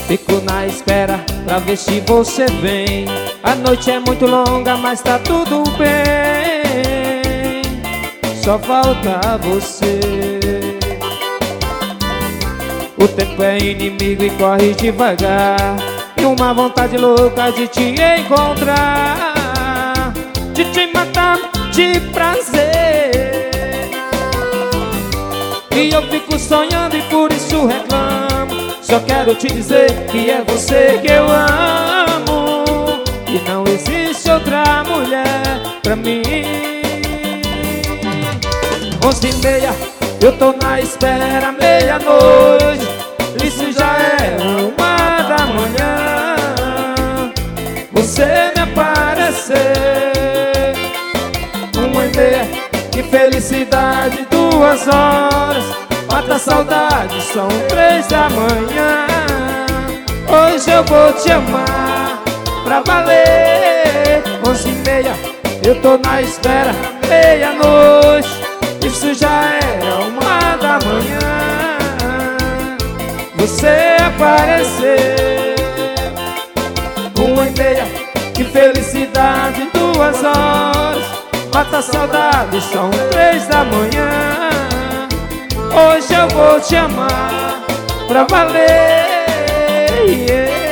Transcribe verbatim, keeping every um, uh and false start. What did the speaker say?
Fico na espera pra ver se você vem. A noite é muito longa, mas tá tudo bem. Só falta você. O tempo é inimigo e corre devagar, e uma vontade louca de te encontrar, de te matar de prazer. E eu fico sonhando e por isso reclamo. Só quero te dizer que é você que eu amo, e não existe outra mulher pra mim. Onze e meia, eu tô na espera, meia-noite, isso já é uma da manhã. Você me aparecer. Uma e meia, que felicidade, duas horas, mata a saudade, são três da manhã. Hoje eu vou te amar pra valer. Onze e meia, eu tô na espera, meia-noite, isso já era uma da manhã. Você aparecer. Uma e meia, que felicidade, duas horas, mata a saudade, são três da manhã. Hoje eu vou te amar pra valer, yeah.